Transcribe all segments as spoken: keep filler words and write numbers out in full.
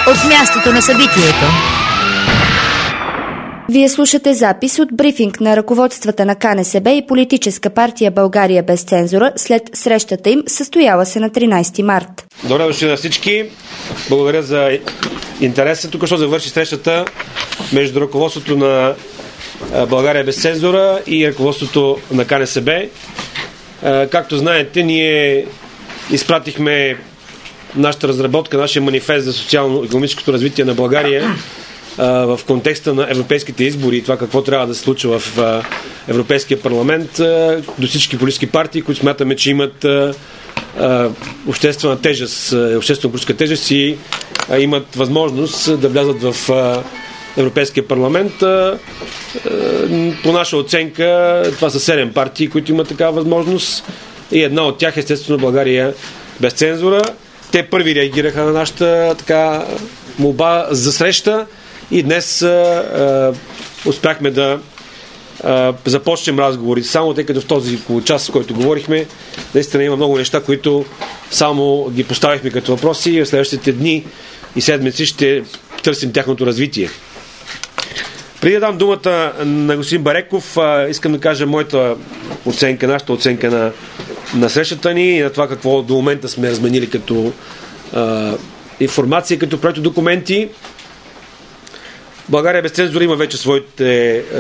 от мястото на събитието. Вие слушате запис от брифинг на ръководствата на Ка Не Се Бе и политическа партия България без цензура след срещата им, състояла се на тринайсети март. Добре дошли на всички. Благодаря за интереса. Тук ще завърши срещата между ръководството на България без цензура и ръководството на Ка Не Се Бе. Както знаете, ние изпратихме нашата разработка, нашия манифест за социално-икономическото развитие на България в контекста на европейските избори и това какво трябва да се случва в Европейския парламент до всички политически партии, които смятаме, че имат обществена тежест, обществено-политическа тежест и имат възможност да влязат в Европейския парламент. По наша оценка това са седем партии, които имат такава възможност и една от тях естествено България без цензура. Те първи реагираха на нашата така молба за среща и днес а, а, успяхме да а, започнем разговори. Само тъй като в този час, в който говорихме, наистина има много неща, които само ги поставихме като въпроси и в следващите дни и седмици ще търсим тяхното развитие. Преди да дам думата на господин Бареков, а, искам да кажа моята оценка, нашата оценка на, на срещата ни и на това какво до момента сме разменили като а, информация, като проекто документи. България без цензура има вече своите а,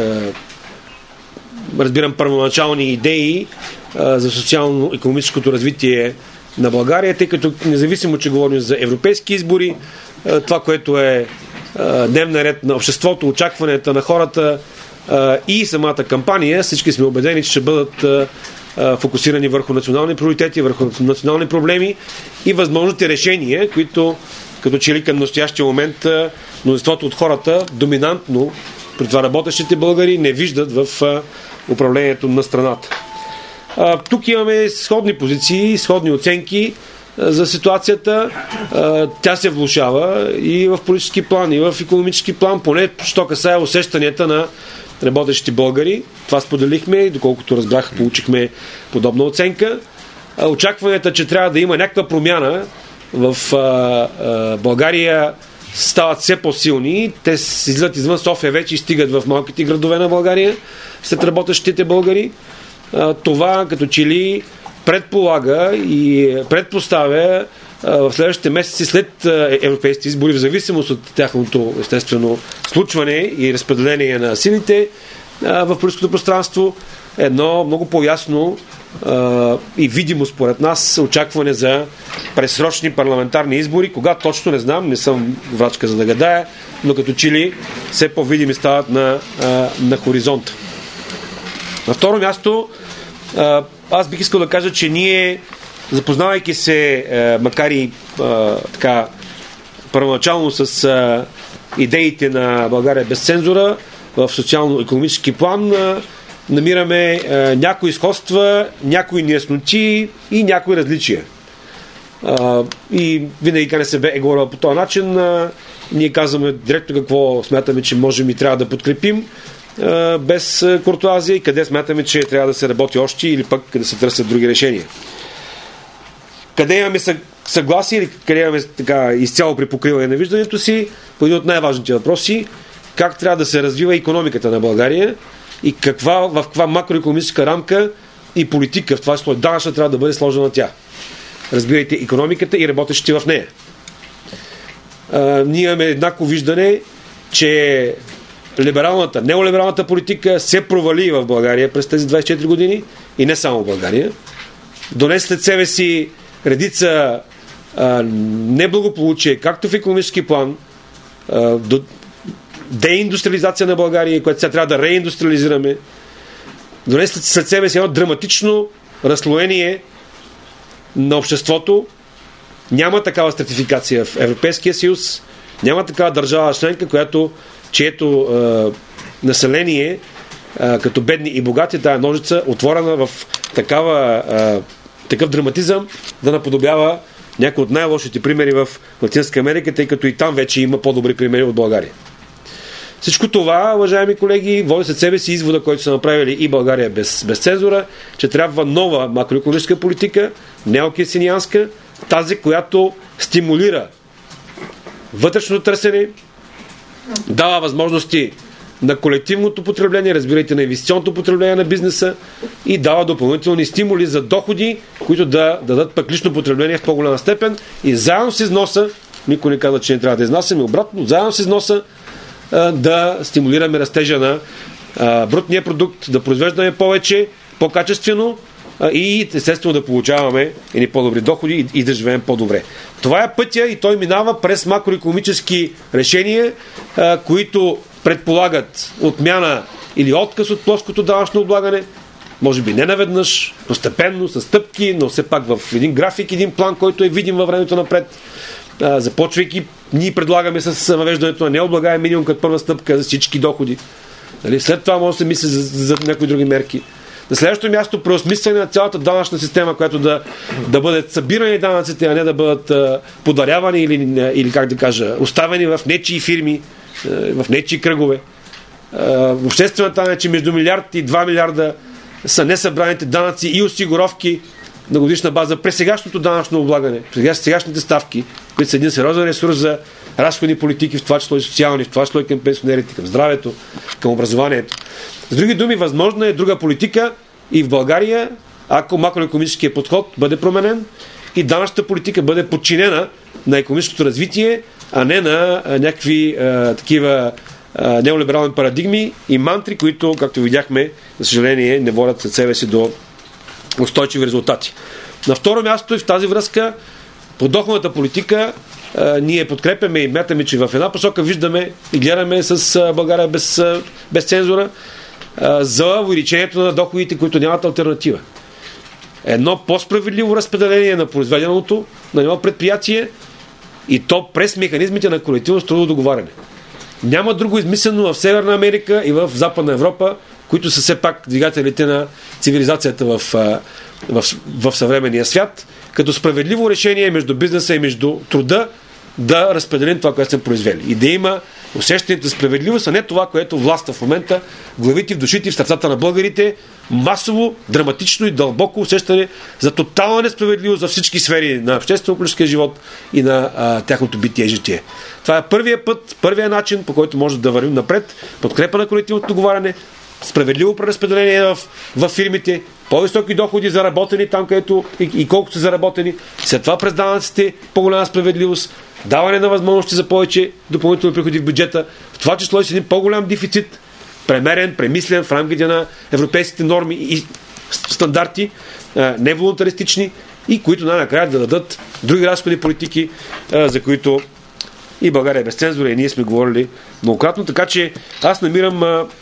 разбирам първоначални идеи а, за социално-икономическото развитие на България, тъй като независимо, че говорим за европейски избори, а, това, което е дневна ред на обществото, очакванията на хората а, и самата кампания, всички сме убедени, че ще бъдат а, а, фокусирани върху национални приоритети, върху национални проблеми и възможните решения, които като че ли към настоящия момент а, мнозинството от хората, доминантно при това работещите българи, не виждат в а, управлението на страната. А, тук имаме сходни позиции, сходни оценки за ситуацията. Тя се влошава и в политически план, и в икономически план, поне що касае усещанията на работещи българи. Това споделихме и доколкото разбрах, получихме подобна оценка. Очакванията, че трябва да има някаква промяна в България, стават все по-силни. Те излизат извън София вече и стигат в малките градове на България след работещите българи. Това като че ли предполага и предпоставя в следващите месеци след европейските избори, в зависимост от тяхното естествено случване и разпределение на силите в политическото пространство, едно много по-ясно и видимо според нас очакване за пресрочни парламентарни избори. Кога точно не знам, не съм врачка за да гадая, но като че ли все по-видими стават на, на хоризонта. На второ място, аз бих искал да кажа, че ние, запознавайки се, макар и така първоначално с идеите на България без цензура в социално-икономически план, намираме някои сходства, някои неясноти и някои различия. И винаги Ка Не Се Бе е говорила по този начин. Ние казваме директно какво смятаме, че можем и трябва да подкрепим без куртуазия и къде смятаме, че трябва да се работи още или пък да се търсят други решения. Къде имаме съгласие или къде имаме така изцяло при покриване на виждането си, по един от най-важните въпроси, как трябва да се развива икономиката на България и каква, в каква макроекономическа рамка и политика, в това число данъчна, трябва да бъде сложена тя. Разбирайте икономиката и работещите в нея. А, ние имаме еднакво виждане, че либералната, неолибералната политика се провали в България през тези двайсет и четири години и не само в България. Донес след себе си редица а, неблагополучие, както в икономически план, а, до деиндустриализация на България, която сега трябва да реиндустриализираме. Донес след себе си едно драматично разслоение на обществото. Няма такава стратификация в Европейския съюз, няма такава държава членка, която чието е, население е, като бедни и богати, тая ножица отворена в такава, е, такъв драматизъм да наподобява някои от най-лошите примери в Латинска Америка, тъй като и там вече има по-добри примери от България. Всичко това, уважаеми колеги, води след себе си извода, който са направили и България без, без цензура, че трябва нова макроекономическа политика, неокейсинианска, тази, която стимулира вътрешното търсене, дава възможности на колективното потребление, разбирайте на инвестиционното потребление на бизнеса и дава допълнителни стимули за доходи, които да дадат пък лично потребление в по-голяма степен и заедно с износа, никой не казва, че не трябва да изнасяме, обратно, заедно с износа да стимулираме растежа на а, брутния продукт, да произвеждаме повече, по-качествено а, и естествено да получаваме едни по-добри доходи и, и да живеем по-добре. Това е пътя и той минава през макроекономически решения, а, които предполагат отмяна или отказ от плоското данъчно облагане, може би не наведнъж, постепенно, с стъпки, но все пак в един график, един план, който е видим във времето напред. А, започвайки, ние предлагаме с въвеждането на необлагаем минимум като първа стъпка за всички доходи. Нали? След това може да се мисли за, за някои други мерки. На следващото място преосмисляне на цялата данъчна система, която да, да бъдат събирани данъците, а не да бъдат а, подарявани или, или как да кажа, оставени в нечии фирми, а, в нечии кръгове. А, обществената данъчи между милиард и два милиарда са несъбраните данъци и осигуровки на годишна база през сегашното данъчно облагане, през сегашните ставки, които са един сериозен ресурс за разходни политики, в това число и социални, в това число и към пенсионерите, към здравето, към образованието. С други думи, възможна е друга политика и в България, ако макроекономическият подход бъде променен и данъчната политика бъде подчинена на икономическото развитие, а не на а, някакви а, такива а, неолиберални парадигми и мантри, които, както видяхме, за съжаление, не водят след себе си до устойчиви резултати. На второ място и в тази връзка подоходната политика а, ние подкрепяме и мятаме, че в една посока виждаме и гледаме с а, България без, а, без цензура а, за увеличението на доходите, които нямат алтернатива. Едно по-справедливо разпределение на произведеното на едно предприятие и то през механизмите на колективно трудово договаряне. Няма друго измислено в Северна Америка и в Западна Европа, които са все пак двигателите на цивилизацията в, в, в, в съвременния свят, като справедливо решение между бизнеса и между труда да разпределим това, което сме произвели. И да има усещането за справедливост, а не това, което властва в момента в главите, в душите и в сърцата на българите, масово, драматично и дълбоко усещане за тотална несправедливост за всички сфери на обществено-политическия живот и на а, тяхното битие и житие. Това е първият път, първият начин, по който може да вървим напред, подкрепа на колективното договаряне, справедливо преразпределение в, в фирмите, по-високи доходи заработени там, където и, и колко са заработени, след това през данъците по-голяма справедливост, даване на възможности за повече допълнителни приходи в бюджета, в това число и с един по-голям дефицит, премерен, премислен в рамките на европейските норми и стандарти, не волунтаристични и които най-накрая да дадат други разходни политики, за които и България без цензура и ние сме говорили многократно, така че аз намирам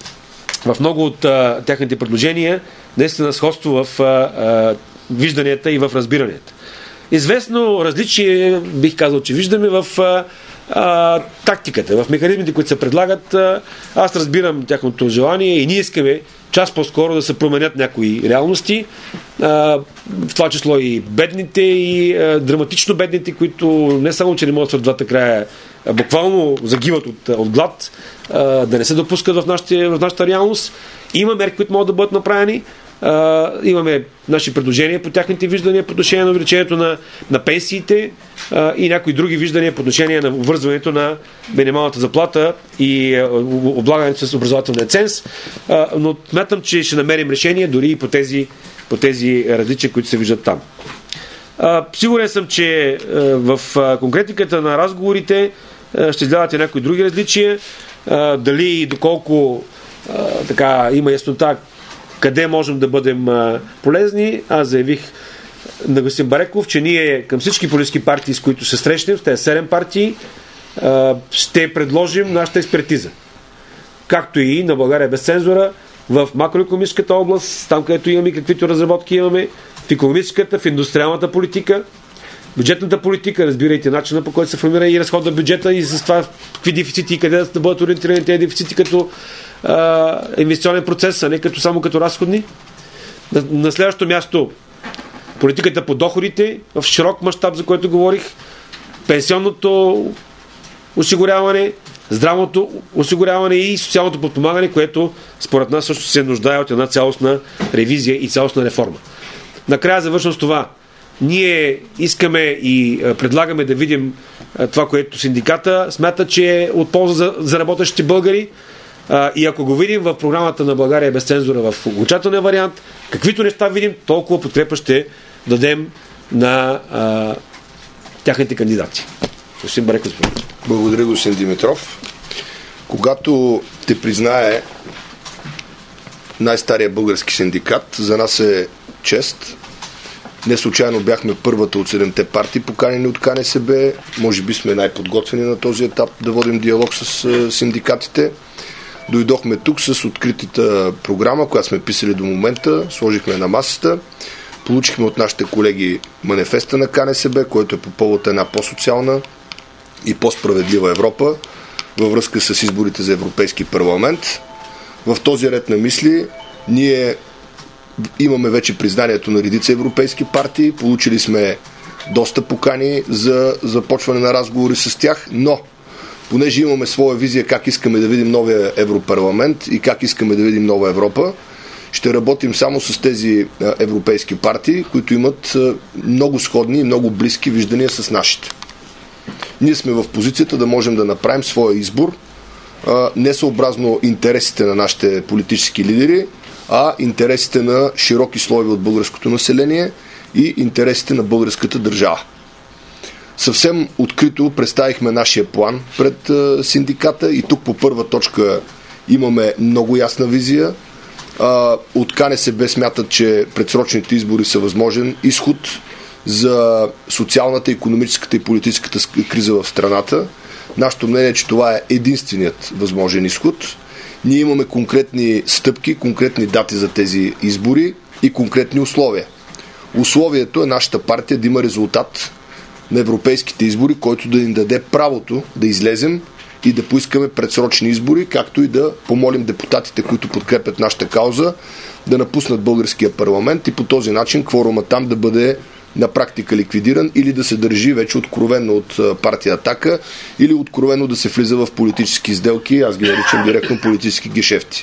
в много от а, тяхните предложения наистина сходство в а, а, вижданията и в разбиранията. Известно различие, бих казал, че виждаме в а, а, тактиката, в механизмите, които се предлагат. А, аз разбирам тяхното желание и ние искаме час по-скоро да се променят някои реалности, а, в това число и бедните, и а, драматично бедните, които не само, че не могат в двата края, а буквално загиват от, от глад, а, да не се допускат в, нашите, в нашата реалност. Има мерки, които могат да бъдат направени. Uh, имаме наши предложения по тяхните виждания по отношение на увеличението на, на пенсиите uh, и някои други виждания по отношение на обвързването на минималната заплата и uh, облагането с образователния ценз, uh, но смятам, че ще намерим решение дори и по тези, по тези различия, които се виждат там. Uh, сигурен съм, че uh, в uh, конкретиката на разговорите uh, ще изгледате някои други различия, uh, дали и доколко uh, така, има яснота къде можем да бъдем а, полезни. Аз заявих на господин Бареков, че ние към всички политически партии, с които се срещнем, с тези седем партии, а, ще предложим нашата експертиза. Както и на България без цензура, в макроекономическата област, там където имаме каквито разработки имаме, в икономическата, в индустриалната политика, бюджетната политика, разбирайте начина, по който се формира и разхода бюджета и с това какви дефицити и къде да бъдат ориентирани тези дефицити като а, инвестиционен процес, а не като, само като разходни. На, на следващото място политиката по доходите в широк мащаб, за който говорих, пенсионното осигуряване, здравното осигуряване и социалното подпомагане, което според нас също се нуждае от една цялостна ревизия и цялостна реформа. Накрая завършвам с това. ние искаме и предлагаме да видим това, което синдиката смята, че е от полза за, за работещите българи. И ако го видим в програмата на България без цензура в окончателния вариант, каквито неща видим, толкова подкрепа ще дадем на а, тяхните кандидати. Господин Бареков, господин. Благодаря, господин Димитров. Когато те признае най-стария български синдикат, за нас е чест. Не случайно бяхме първата от седемте партии, поканени от КНСБ. Може би сме най-подготвени на този етап да водим диалог с синдикатите. Дойдохме тук с откритата програма, която сме писали до момента, сложихме на масата. Получихме от нашите колеги манифеста на КНСБ, който е по повод една по-социална и по-справедлива Европа във връзка с изборите за Европейски парламент. В този ред на мисли ние имаме вече признанието на редица европейски партии, получили сме доста покани за започване на разговори с тях, но понеже имаме своя визия как искаме да видим новия Европарламент и как искаме да видим нова Европа, ще работим само с тези европейски партии, които имат много сходни и много близки виждания с нашите. Ние сме в позицията да можем да направим своя избор, не съобразно интересите на нашите политически лидери, а интересите на широки слоеве от българското население и интересите на българската държава. Съвсем открито представихме нашия план пред синдиката и тук по първа точка имаме много ясна визия. От КНСБ смятат, че предсрочните избори са възможен изход за социалната, икономическата и политическата криза в страната. Нашето мнение е, че това е единственият възможен изход. Ние имаме конкретни стъпки, конкретни дати за тези избори и конкретни условия. Условието е нашата партия да има резултат на европейските избори, който да ни даде правото да излезем и да поискаме предсрочни избори, както и да помолим депутатите, които подкрепят нашата кауза, да напуснат българския парламент и по този начин кворума там да бъде на практика ликвидиран или да се държи вече откровенно от партия Атака или откровенно да се влиза в политически сделки, аз ги наричам директно политически гешефти.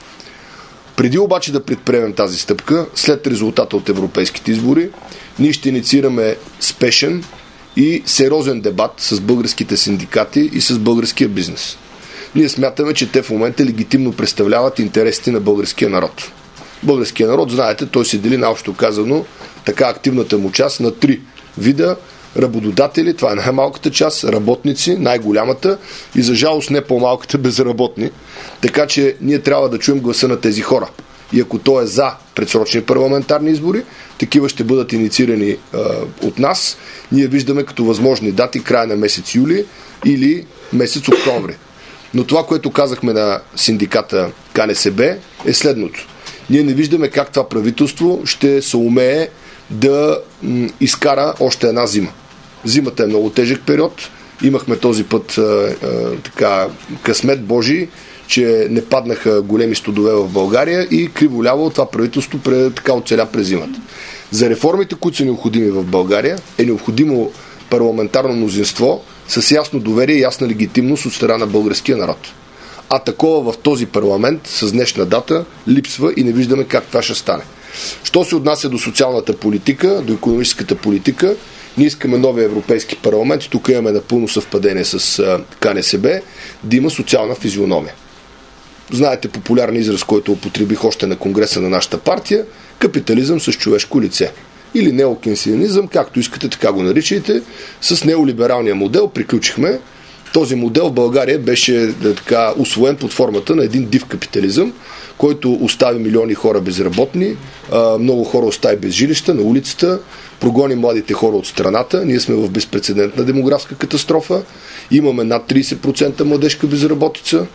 Преди обаче да предприемем тази стъпка, след резултата от европейските избори, ние ще инициираме спешен и сериозен дебат с българските синдикати и с българския бизнес. Ние смятаме, че те в момента легитимно представляват интересите на българския народ. Българския народ, знаете, той се дели наобщо казано така активната му част на три вида работодатели, това е най-малката част, работници, най-голямата и за жалост не по-малката безработни. Така че ние трябва да чуем гласа на тези хора. И ако то е за предсрочни парламентарни избори, такива ще бъдат инициирани е, от нас. Ние виждаме като възможни дати края на месец юли или месец октомври. Но това, което казахме на синдиката КНСБ е следното. Ние не виждаме как това правителство ще се умее да м, изкара още една зима. Зимата е много тежък период. Имахме този път а, а, така, късмет Божий, че не паднаха големи студове в България и криволяво това правителство пре, така оцеля през зимата. За реформите, които са необходими в България, е необходимо парламентарно мнозинство с ясно доверие и ясна легитимност от страна на българския народ. А такова в този парламент с днешна дата липсва и не виждаме как това ще стане. Що се отнася до социалната политика, до икономическата политика, ние искаме новия Европейски парламент и тук имаме напълно съвпадение с КНСБ, да има социална физиономия. Знаете популярен израз, който употребих още на конгреса на нашата партия, капитализъм с човешко лице. Или неокенсианизъм, както искате, така го наричайте. С неолибералния модел приключихме. Този модел в България беше така усвоен под формата на един див капитализъм, който остави милиони хора безработни, много хора остави без жилища на улицата, прогони младите хора от страната. Ние сме в безпрецедентна демографска катастрофа. Имаме над трийсет процента младежка безработица.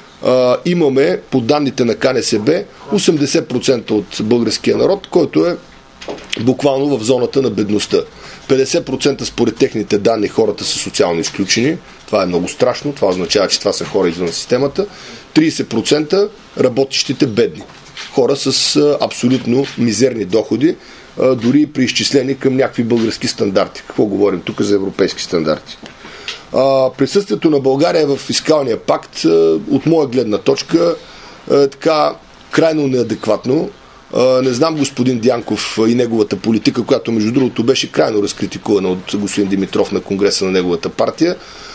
Имаме, по данните на КНСБ, осемдесет процента от българския народ, който е буквално в зоната на бедността. петдесет процента според техните данни хората са социално изключени. Това е много страшно. Това означава, че това са хора извън системата. трийсет процента работещите бедни. Хора с абсолютно мизерни доходи, дори преизчислени към някакви български стандарти. Какво говорим тук за европейски стандарти? Присъствието на България в фискалния пакт, от моя гледна точка, е така крайно неадекватно. Не знам господин Дянков и неговата политика, която между другото беше крайно разкритикувана от господин Димитров на конгреса на неговата партия,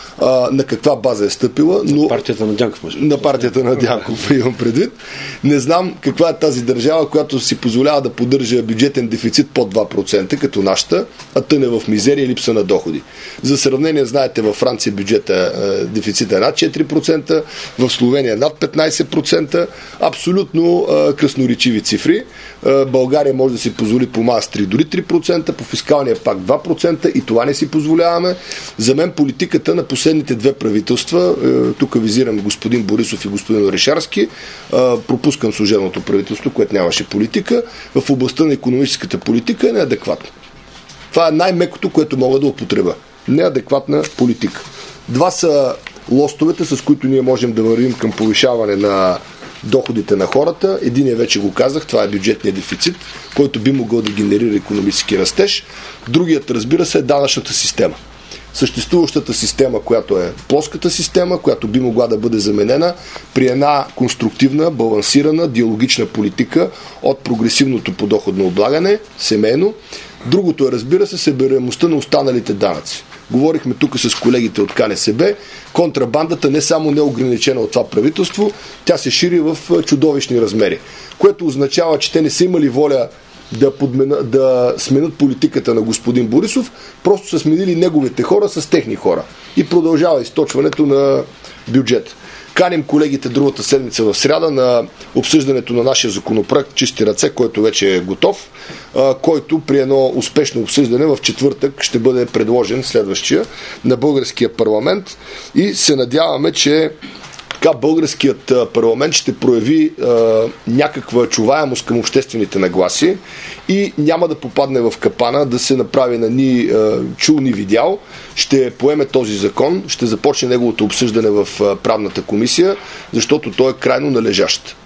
на каква база е стъпила, но... Партията на Дянков. На партията на Дянков, имам предвид. Не знам каква е тази държава, която си позволява да поддържа бюджетен дефицит под два процента, като нашата, а тъне в мизерия и липса на доходи. За сравнение, знаете, във Франция бюджета дефицита е над четири процента, в Словения над петнайсет процента. Абсолютно красноречиви цифри. България може да си позволи по Маастрихт дори три процента, по фискалния пакт два процента и това не си позволяваме. За мен политиката на последните две правителства, тук визирам господин Борисов и господин Орешарски, пропускам служебното правителство, което нямаше политика, в областта на икономическата политика е неадекватна. Това е най-мекото, което мога да употребя. Неадекватна политика. Два са лостовете, с които ние можем да вървим към повишаване на доходите на хората. Единият вече го казах, това е бюджетният дефицит, който би могъл да генерира икономически растеж. Другият, разбира се, е данъчната система. Съществуващата система, която е плоската система, която би могла да бъде заменена при една конструктивна, балансирана, диалогична политика от прогресивното подоходно облагане, семейно. Другото е, разбира се, събираемостта на останалите данъци. Говорихме тук с колегите от КНСБ. Контрабандата не само не е ограничена от това правителство, тя се шири в чудовищни размери, което означава, че те не са имали воля да, подмена, да сменят политиката на господин Борисов, просто са сменили неговите хора с техни хора. И продължава източването на бюджет. Каним колегите другата седмица в сряда на обсъждането на нашия законопроект Чисти ръце, който вече е готов, който при едно успешно обсъждане в четвъртък ще бъде предложен следващия на българския парламент и се надяваме, че така българският парламент ще прояви а, някаква чуваемост към обществените нагласи и няма да попадне в капана да се направи на ни а, чул ни видял. Ще поеме този закон, ще започне неговото обсъждане в а, правната комисия, защото той е крайно належащ.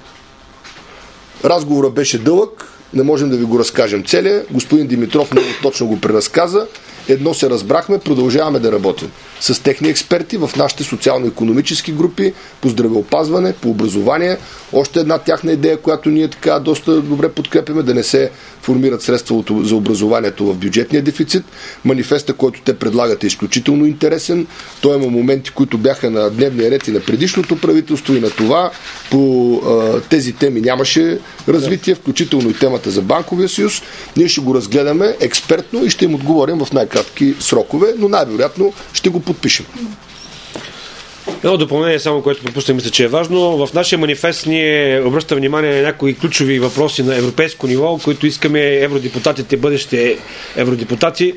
Разговорът беше дълъг, не можем да ви го разкажем целия. Господин Димитров много точно го преразказа. Едно се разбрахме, продължаваме да работим с техни експерти в нашите социално-икономически групи по здравеопазване, по образование. Още една тяхна идея, която ние така доста добре подкрепяме, да не се формират средства за образованието в бюджетния дефицит. Манифеста, който те предлагат, е изключително интересен. Той има моменти, които бяха на дневния ред и на предишното правителство и на това. По а, тези теми нямаше развитие, включително и темата за банковия съюз. Ние ще го разгледаме експертно и ще им отговорим в най-кратки срокове, но най-вероятно ще го подпишем. Едно допълнение само, което пропуснах, мисля, че е важно. В нашия манифест ние обръщаме внимание на някои ключови въпроси на европейско ниво, които искаме евродепутатите, бъдещите евродепутати.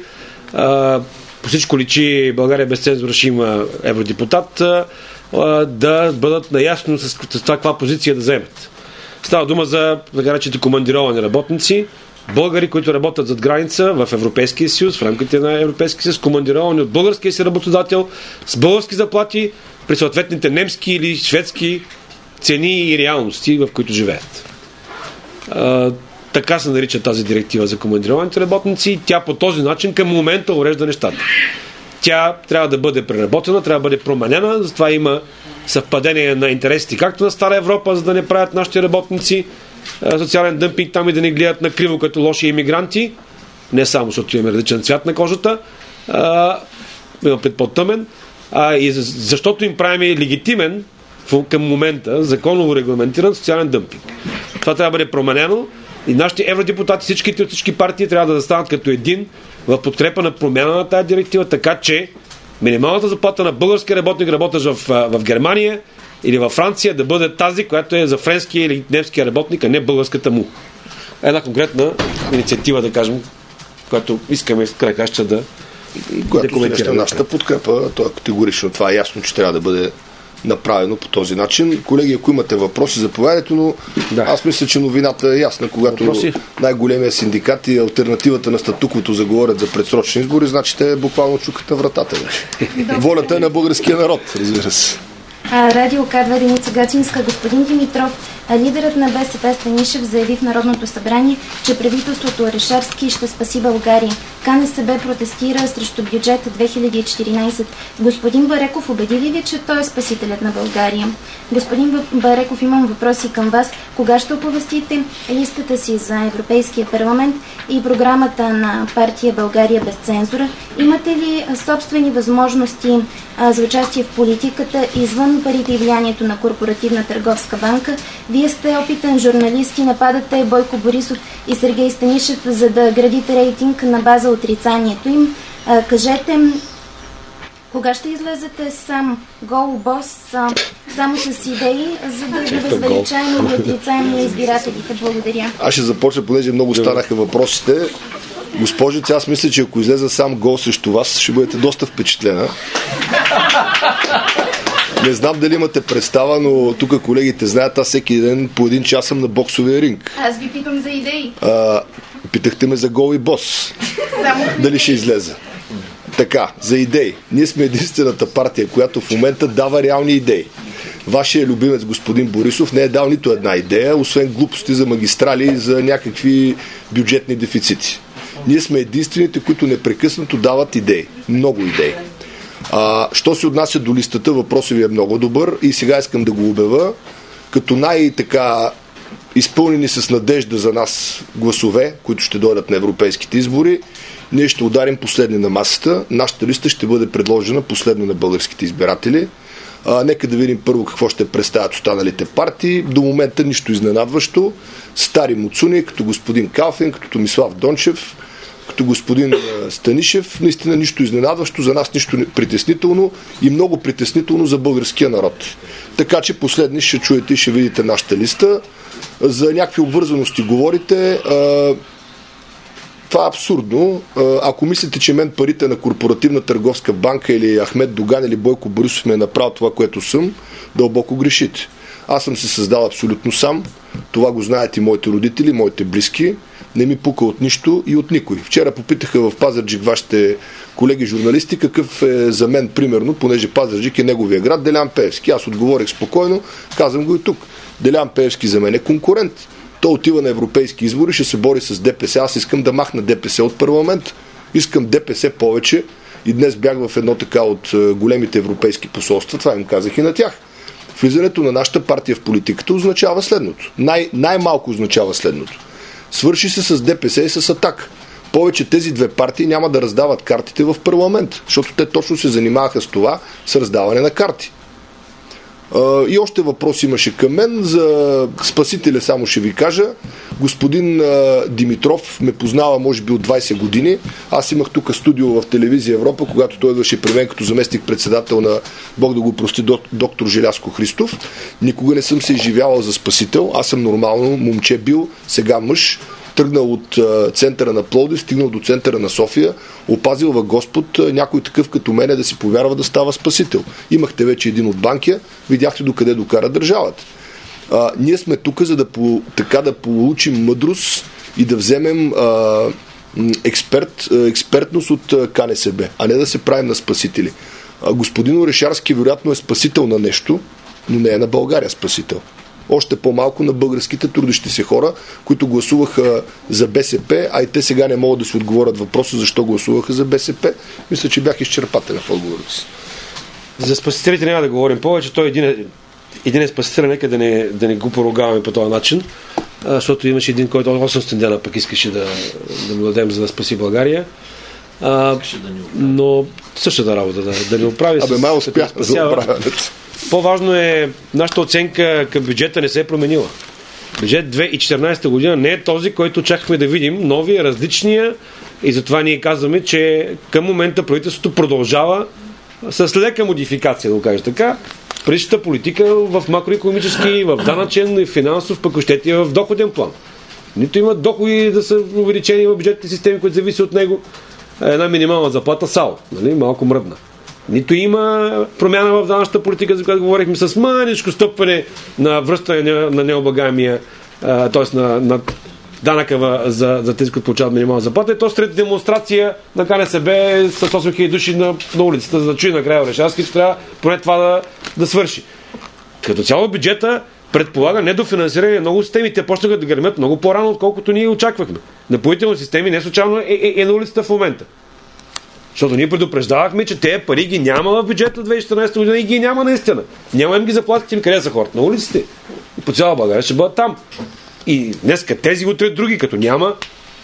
По всичко личи, България без цензура ще има евродепутат, да бъдат наясно с това каква позиция да вземат. Става дума за така речените командировани работници, българи, които работят зад граница в Европейския съюз, в рамките на Европейския съюз, командировани от българския си работодател с български заплати при съответните немски или шведски цени и реалности, в които живеят. А, така се нарича тази директива за командированите работници. Тя по този начин към момента урежда нещата. Тя трябва да бъде преработена, трябва да бъде променена, затова има съвпадение на интересите както на Стара Европа, за да не правят нашите работници социален дъмпинг там и да не гледат на криво като лоши имигранти, не само защото имаме различен цвят на кожата, а, пред по-тъмен, а и защото им правим легитимен към момента законово регламентиран социален дъмпинг. Това трябва да бъде променено и нашите евродепутати, всичките от всички партии трябва да станат като един в подкрепа на промяна на тази директива, така че минималната заплата на български работник, работещ в, в Германия или във Франция, да бъде тази, която е за френския или немския работник, а не българската му. Една конкретна инициатива, да кажем, която искаме в край краща да която среща нашата подкрепа. То е категорично. Това е ясно, че трябва да бъде направено по този начин. Колеги, ако имате въпроси, заповядайте, но да. Аз мисля, че новината е ясна. Когато въпроси? Най-големия синдикат и алтернативата на статуквото заговорят за предсрочни избори, значи те буквално чукат на вратата вече. Волята е на българския народ, разбира се. Радио Кадва Деница Гацинска. Господин Димитров, лидерът на БСП Станишев заяви в Народното събрание, че правителството Орешарски ще спаси България. КНСБ протестира срещу бюджета две хиляди и четиринадесет. Господин Бареков, убеди ли ви, че той е спасителят на България? Господин Бареков, имам въпроси към вас. Кога ще оповестите листата си за Европейския парламент и програмата на партия България без цензура? Имате ли собствени възможности а, за участие в политиката извън парите и влиянието на Корпоративна търговска банка? Вие сте опитен журналист и нападате Бойко Борисов и Сергей Станишев, за да градите рейтинг на база отрицанието им. А, кажете, кога ще излезете сам гол бос, а, само с идеи, за да ги възвеличаем и отрицаем на избирателите? Благодаря. Аз ще започна, понеже много станаха въпросите. Госпожица, аз мисля, че ако излеза сам гол срещу вас, ще бъдете доста впечатлена. Не знам дали имате представа, но тук колегите знаят, аз всеки ден по един час съм на боксовия ринг. Аз ви питам за идеи. А, питахте ме за гол и бос. Дали ще излезе? Така, за идеи. Ние сме единствената партия, която в момента дава реални идеи. Вашия любимец господин Борисов не е дал нито една идея, освен глупости за магистрали и за някакви бюджетни дефицити. Ние сме единствените, които непрекъснато дават идеи. Много идеи. А, що се отнася до листата, въпросът ви е много добър и сега искам да го обява. Като най-така изпълнени с надежда за нас гласове, които ще дойдат на европейските избори, ние ще ударим последни на масата. Нашата листа ще бъде предложена последно на българските избиратели. А, нека да видим първо какво ще представят останалите партии. До момента нищо изненадващо. Стари муцуни, като господин Калфин, като Томислав Дончев, като господин Станишев. Наистина нищо изненадващо, за нас нищо притеснително и много притеснително за българския народ. Така че последни ще чуете и ще видите нашата листа. За някакви обвързаности говорите. А, това е абсурдно. Ако мислите, че мен парите на Корпоративна търговска банка или Ахмед Доган или Бойко Борисов ме е направил това, което съм, дълбоко грешите. Аз съм се създал абсолютно сам. Това го знаят и моите родители, моите близки. Не ми пука от нищо и от никой. Вчера попитаха в Пазарджик вашите колеги журналисти какъв е за мен, примерно, понеже Пазарджик е неговия град, Делян Пеевски. Аз отговорих спокойно, казвам го и тук. Делян Пеевски за мен е конкурент. Той отива на европейски избори, ще се бори с ДПС. Аз искам да махна ДПС от парламент. Искам ДПС повече. И днес бях в едно така от големите европейски посолства. Това им казах и на тях. Влизането на нашата партия в политиката означава следното. Най- най-малко означава следното. Свърши се с ДПС и с Атака. Повече тези две партии няма да раздават картите в парламент, защото те точно се занимаваха с това, с раздаване на карти. И още въпрос имаше към мен за спасителя, само ще ви кажа. Господин Димитров ме познава може би от двайсет години. Аз имах тук студио в телевизия Европа, когато той идваше при мен като заместник председател на, Бог да го прости, доктор Желязко Христов. Никога не съм се изживявал за спасител. Аз съм нормално момче бил, сега мъж. Тръгнал от а, центъра на Пловдив, стигнал до центъра на София, опазил във Господ а, някой такъв като мене да си повярва да става спасител. Имахте вече един от Банкя, видяхте докъде докара държавата. А, ние сме тук, за да по, така да получим мъдрост и да вземем а, експерт, а, експертност от а, КНСБ, а не да се правим на спасители. А, господин Орешарски вероятно е спасител на нещо, но не е на България спасител. Още по-малко на българските трудещи се хора, които гласуваха за БСП, а и те сега не могат да си отговорят въпроса защо гласуваха за БСП. Мисля, че бях изчерпателен в отговора си. За спасителите няма да говорим повече. Той един е, един е спасител, нека да не, да не го поругаваме по този начин, защото имаше един, който осемстотин дена пък искаше да, да му дадем, за да спаси България. А, но същата работа да, да ни оправи. Абе, май успях за оправянето. По-важно е, нашата оценка към бюджета не се е променила. Бюджет две хиляди и четиринадесета година не е този, който очаквахме да видим, новия, различния, и затова ние казваме, че към момента правителството продължава с лека модификация, да го кажа така, предишната политика в макроекономически, в данъчен, в финансов, пък още и в доходен план. Нито има доходи да са увеличени в бюджетните системи, които зависи от него. Една минимална заплата САО, нали? Малко мръдна. Нито има промяна в данъчната политика, за която говорихме, с маничко стъпване на връщане на необлагаемия, т.е. на, на данъка за, за тези, които получават минимална заплата. И то след демонстрация на КНСБ с осем хиляди души на, на улицата, за да чуи накрая Орешарски, че трябва поне това да, да свърши. Като цяло бюджета предполага недофинансиране на много системи. Те почнаха да гърмят много по-рано, отколкото ние очаквахме. Напоителни системи не случайно е, е, е на улицата в момента. Защото ние предупреждавахме, че тези пари ги няма в бюджета две хиляди и четиринадесета година и ги няма наистина. Няма им ги заплатите им, къде са хората? На улиците. И по цяла България ще бъдат там. И днеска тези, утре други, като няма.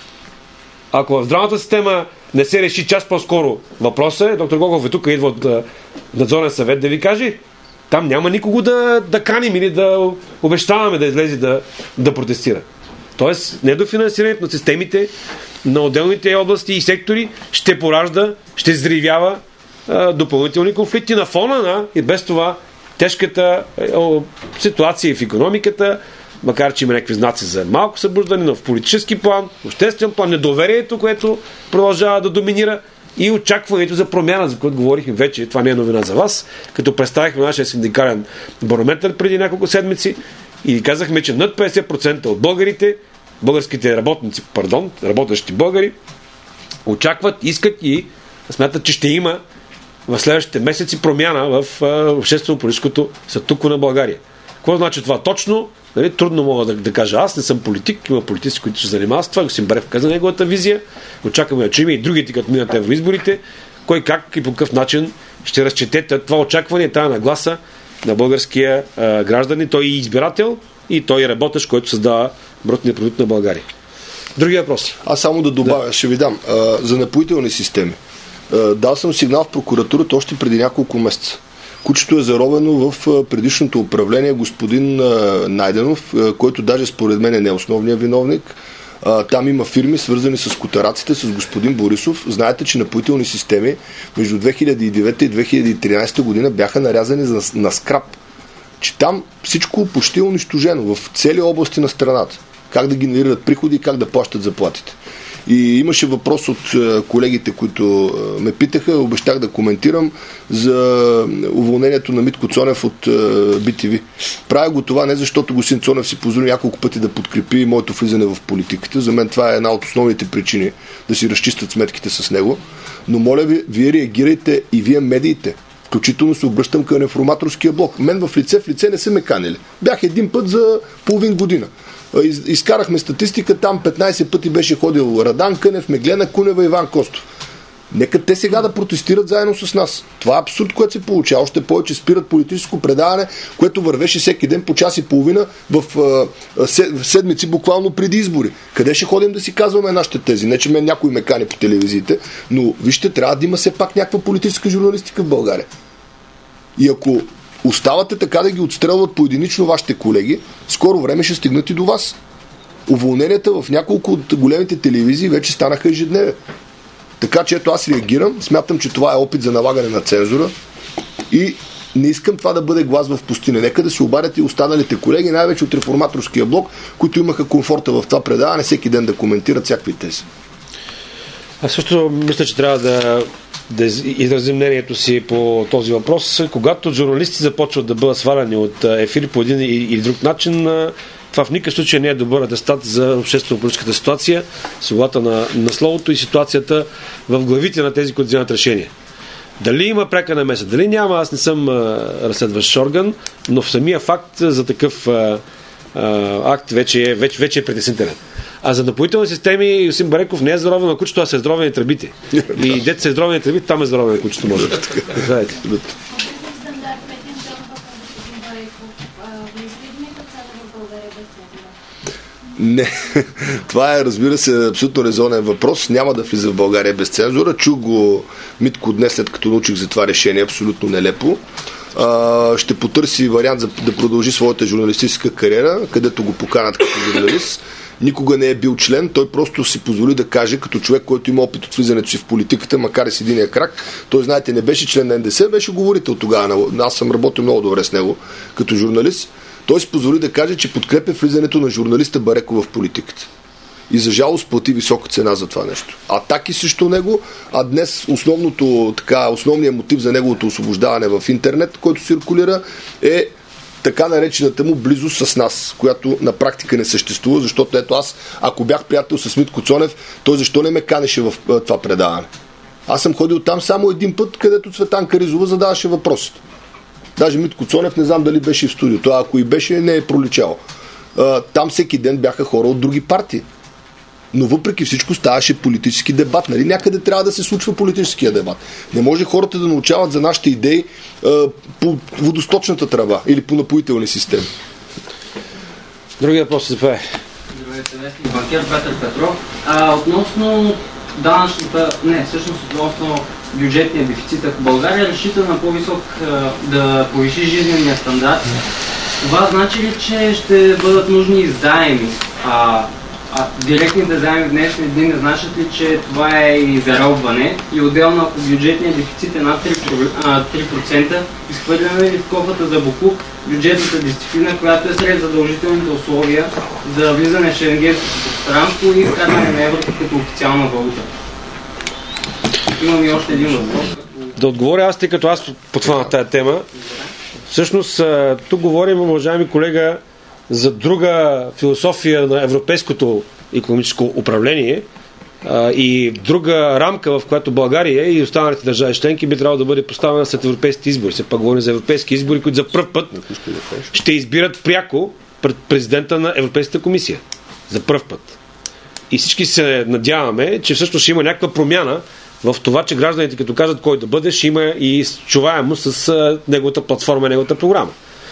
Ако в здравната система не се реши час по-скоро въпроса, доктор Гогов е тук, идва от надзорен съвет да ви каже, там няма никого да, да каним или да обещаваме да излезе да, да протестира. Тоест, недофинансирането на системите на отделните области и сектори ще поражда, ще взривява а, допълнителни конфликти на фона на и без това тежката о, ситуация в икономиката, макар че има някакви знаци за малко събуждане, но в политически план, в обществен план, недоверието, което продължава да доминира и очакването за промяна, за което говорихме вече, това не е новина за вас, като представихме нашия синдикален барометър преди няколко седмици и казахме, че над петдесет процента от българите, българските работници, пардон, работещи българи, очакват, искат и смятат, че ще има в следващите месеци промяна в обществено-политическото статукво на България. Какво значи това точно? Нали, трудно мога да, да кажа. Аз не съм политик, има политици, които се занимават с това. Господин Барев каза неговата визия. Очакваме да чуем и другите, като минат евроизборите, кой как и по какъв начин ще разчетете това очакване, тази нагласа на българския а, гражданин. Той е избирател и той е работещ, който създава брутния продукт на България. Други въпроси? Аз само да добавя, да. ще ви дам. А, за напоителни системи. А, дал съм сигнал в прокуратурата още преди няколко месеца. Кучето е заровено в предишното управление господин Найденов, който даже според мен не е основният виновник. Там има фирми, свързани с котараците, с господин Борисов. Знаете, че напоителни системи между две хиляди и девета и две хиляди и тринадесета година бяха нарязани на скрап. Че там всичко почти е унищожено в цели области на страната. Как да генерират приходи и как да плащат заплатите. И имаше въпрос от колегите, които ме питаха, обещах да коментирам за уволнението на Митко Цонев от би ти ви. Правя го това не защото господин Цонев си позволи няколко пъти да подкрепи моето влизане в политиката. За мен това е една от основните причини да си разчистят сметките с него. Но моля ви, вие реагирайте и вие медиите. Включително се обръщам към реформаторския блок. Мен в лице в лице не са ме канели. Бях един път за половин година. Из, изкарахме статистика, там петнадесет пъти беше ходил Радан Кънев, Меглена Кунева, Иван Костов. Нека те сега да протестират заедно с нас. Това е абсурд, което се получава. Още повече спират политическо предаване, което вървеше всеки ден по час и половина в, в седмици буквално преди избори. Къде ще ходим да си казваме нашите тези? Не, че мен някой ме кани по телевизиите, но вижте, трябва да има все пак някаква политическа журналистика в България. И ако оставате така да ги отстрелват поединично вашите колеги, скоро време ще стигнат и до вас. Уволненията в няколко от големите телевизии вече станаха ежедневие. Така че ето аз реагирам, смятам, че това е опит за налагане на цензура и не искам това да бъде глас в пустиня. Нека да се обадят и останалите колеги, най-вече от реформаторския блок, които имаха комфорта в това предаване, всеки ден да коментират всякакви тези. Аз също мисля, че трябва да да изразим мнението си по този въпрос. Когато журналисти започват да бъдат сваляни от ефир по един или друг начин, това в никакъв случай не е добър атестат за обществено-политическата ситуация, свободата на, на словото и ситуацията в главите на тези, които вземат решение. Дали има пряка намеса, дали няма, аз не съм а, разследващ орган, но в самия факт за такъв а, а, акт вече е, вече, вече е притеснителен. А за напоителни системи Йосим Бареков не е здоровен на кучето, а са здоровени тръбите. И дете са здоровени тръбите, там е здоровен на кучето, може. Знаете. Не. Това е, разбира се, абсолютно резонен въпрос. Няма да влиза в България без цензура. Чух го Митко днес, след като научих за това решение. Абсолютно нелепо. Ще потърси вариант за да продължи своята журналистическа кариера, където го поканат като журналист. Никога не е бил член, той просто си позволи да каже, като човек, който има опит от влизането си в политиката, макар и с единия крак. Той, знаете, не беше член на ен де ес, беше говорител тогава. Аз съм работил много добре с него като журналист. Той си позволи да каже, че подкрепя влизането на журналиста Бареков в политиката. И за жалост плати висока цена за това нещо. Атаки срещу него, а днес основното, така, основният мотив за неговото освобождаване в интернет, който циркулира, е така наречената му близост с нас, която на практика не съществува, защото ето аз, ако бях приятел с Митко Цонев, той защо не ме канеше в това предаване? Аз съм ходил там само един път, където Цветанка Ризова задаваше въпросите. Даже Митко Цонев не знам дали беше в студио. Това ако и беше, не е проличало. Там всеки ден бяха хора от други партии. Но въпреки всичко ставаше политически дебат. Нали? Някъде трябва да се случва политическия дебат. Не може хората да научават за нашите идеи а, по водосточната тръба или по напоителни системи. Другия въпрос се прави. Здравейте, вестник банкер Петър Петров. А, относно данъчната, не, всъщност относно бюджетния дефицит, ако България решита на по-висок да повиши жизнения стандарт, това значи ли, че ще бъдат нужни заеми? А, а директните заеми в днешни дни не значат ли, че това е и заробване? И отделно, ако бюджетният дефицит е над три процента, изхвърляме ли в кофата за боклук бюджетната дисциплина, която е сред задължителните условия за влизане в шенгенското пространство и вкарване на еврото като официална валута? Имам и още един въпрос. Да отговоря аз, тъй като аз подхвана тази тема. Всъщност, тук говорим, уважаеми колега, за друга философия на европейското икономическо управление а, и друга рамка, в която България и останалите държави членки би трябвало да бъде поставена след европейските избори. Се пак говорим за европейски избори, които за пръв път ще избират пряко пред президента на Европейската комисия. За пръв път. И всички се надяваме, че всъщност ще има някаква промяна в това, че гражданите, като кажат кой да бъде, ще има и чуваемо с а, неговата платформа, неговата програма.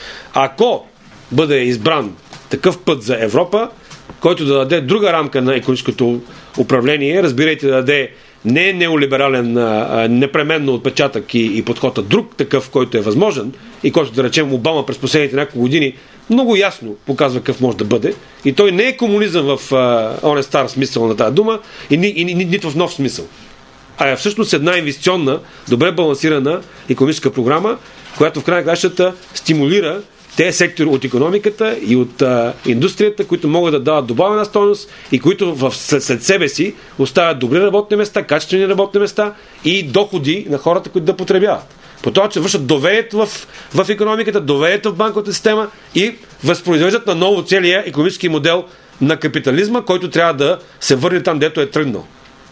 Ако бъде избран такъв път за Европа, който да даде друга рамка на икономическото управление, разбирайте, да даде не неолиберален, а, непременно отпечатък и, и подход, а друг такъв, който е възможен и който, да речем, Обама през последните няколко години много ясно показва какъв може да бъде. И той не е комунизъм в оне стар смисъл на тази дума и, ни, и ни, ни, нито в нов смисъл. А е всъщност една инвестиционна, добре балансирана икономическа програма, която в край на кращата стимулира тези сектори от икономиката и от а, индустрията, които могат да дават добавена стойност и които в, след, след себе си оставят добри работни места, качествени работни места и доходи на хората, които да потребяват. По това, че вършат доверието в, в икономиката, доверието в банковата система и възпроизвеждат на ново целия икономически модел на капитализма, който трябва да се върне там, дето е тръгнал.